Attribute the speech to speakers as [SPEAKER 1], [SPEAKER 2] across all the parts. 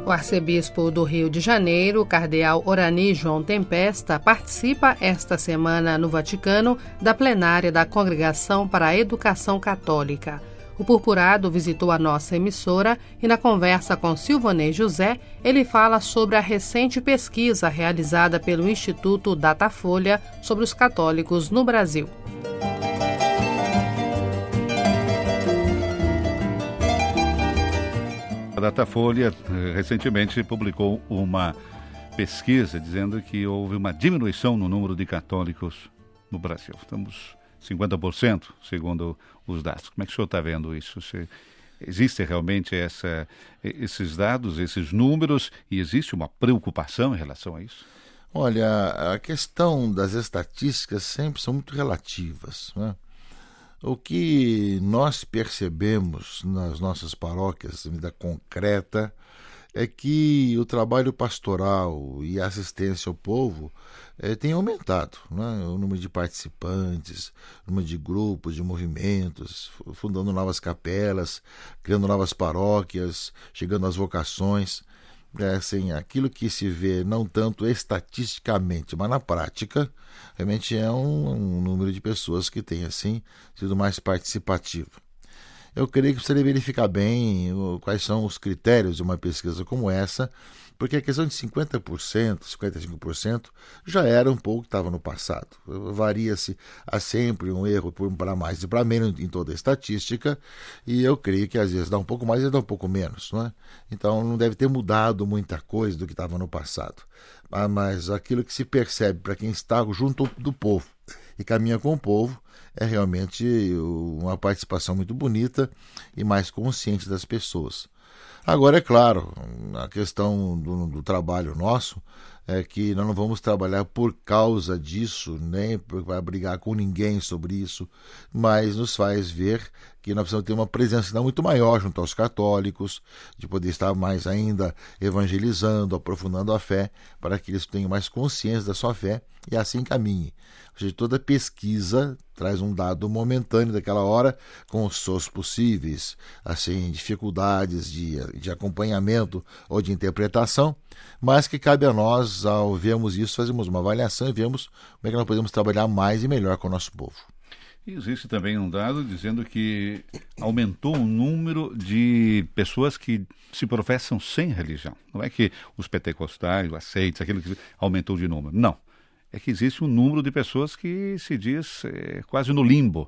[SPEAKER 1] O arcebispo do Rio de Janeiro, o cardeal Orani João Tempesta, participa esta semana no Vaticano da plenária da Congregação para a Educação Católica. O purpurado visitou a nossa emissora e, na conversa com Silvanei José, ele fala sobre a recente pesquisa realizada pelo Instituto Datafolha sobre os católicos no Brasil.
[SPEAKER 2] A Datafolha recentemente publicou uma pesquisa dizendo que houve uma diminuição no número de católicos no Brasil. Estamos 50%, segundo os dados. Como é que o senhor está vendo isso? Existe realmente esses dados, esses números, e existe uma preocupação em relação a isso?
[SPEAKER 3] Olha, a questão das estatísticas sempre são muito relativas, né? O que nós percebemos nas nossas paróquias, de vida concreta, é que o trabalho pastoral e a assistência ao povo tem aumentado, né? O número de participantes, o número de grupos, de movimentos, fundando novas capelas, criando novas paróquias, chegando às vocações. Assim, aquilo que se vê não tanto estatisticamente, mas na prática, realmente é um número de pessoas que tem assim sido mais participativo. Eu creio que precisaria verificar bem quais são os critérios de uma pesquisa como essa, porque a questão de 50%, 55% já era um pouco que estava no passado. Varia-se, há sempre um erro para mais e para menos em toda a estatística, e eu creio que às vezes dá um pouco mais e dá um pouco menos, não é? Então não deve ter mudado muita coisa do que estava no passado. Mas aquilo que se percebe para quem está junto do povo e caminha com o povo é realmente uma participação muito bonita e mais consciente das pessoas. Agora, é claro, a questão do trabalho nosso é que nós não vamos trabalhar por causa disso, nem para brigar com ninguém sobre isso, mas nos faz ver que nós precisamos ter uma presença muito maior junto aos católicos, de poder estar mais ainda evangelizando, aprofundando a fé, para que eles tenham mais consciência da sua fé e assim caminhem. Ou seja, toda pesquisa traz um dado momentâneo daquela hora, com os seus possíveis assim, dificuldades de acompanhamento ou de interpretação, mas que cabe a nós, ao vermos isso, fazermos uma avaliação e vermos como é que nós podemos trabalhar mais e melhor com o nosso povo.
[SPEAKER 2] E existe também um dado dizendo que aumentou o número de pessoas que se professam sem religião. Não é que os pentecostais, os aceites, aquilo que aumentou de número. Não. É que existe um número de pessoas que se diz quase no limbo.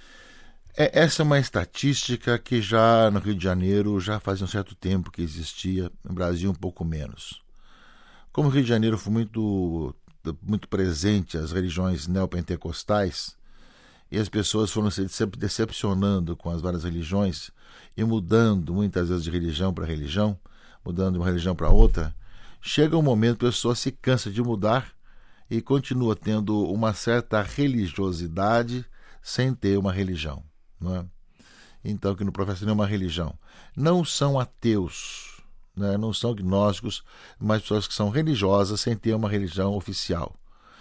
[SPEAKER 3] Essa é uma estatística que já no Rio de Janeiro já fazia um certo tempo que existia, no Brasil um pouco menos. Como o Rio de Janeiro foi muito presente às religiões neopentecostais, e as pessoas foram se decepcionando com as várias religiões e mudando muitas vezes de religião para religião, mudando de uma religião para outra, chega um momento que a pessoa se cansa de mudar e continua tendo uma certa religiosidade sem ter uma religião, não é? Então, que não professam nenhuma religião. Não são ateus, né? Não são agnósticos, mas pessoas que são religiosas sem ter uma religião oficial.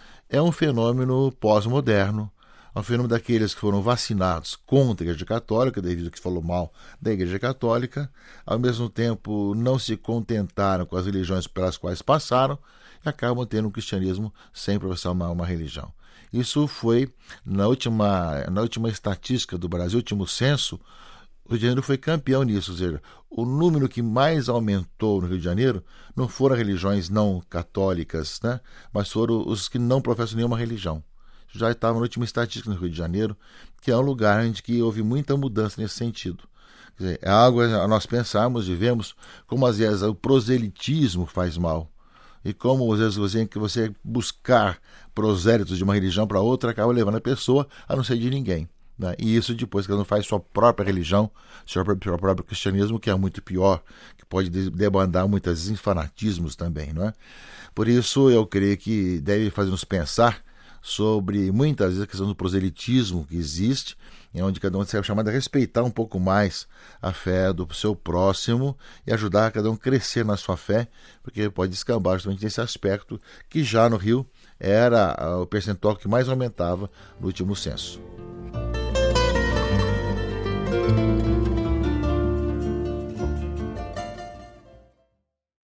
[SPEAKER 3] É um fenômeno pós-moderno, é um fenômeno daqueles que foram vacinados contra a Igreja Católica, devido ao que falou mal da Igreja Católica, ao mesmo tempo não se contentaram com as religiões pelas quais passaram, e acabam tendo um cristianismo sem professar uma religião. Isso foi, na última estatística do Brasil, último censo, o Rio de Janeiro foi campeão nisso. Ou seja, o número que mais aumentou no Rio de Janeiro não foram religiões não católicas, né? Mas foram os que não professam nenhuma religião. Já estava na última estatística no Rio de Janeiro, que é um lugar onde que houve muita mudança nesse sentido. Quer dizer, é algo a nós pensarmos e vemos como às vezes o proselitismo faz mal. E como às vezes você buscar prosélitos de uma religião para outra acaba levando a pessoa a não ser de ninguém, né? E isso depois que ela não faz sua própria religião, seu próprio cristianismo, que é muito pior, que pode debandar muitas vezes em fanatismos também, não é? Por isso eu creio que deve fazer-nos pensar sobre muitas vezes a questão do proselitismo que existe, em onde cada um é chamado a respeitar um pouco mais a fé do seu próximo e ajudar cada um a crescer na sua fé, porque pode descambar justamente nesse aspecto que já no Rio era o percentual que mais aumentava no último censo.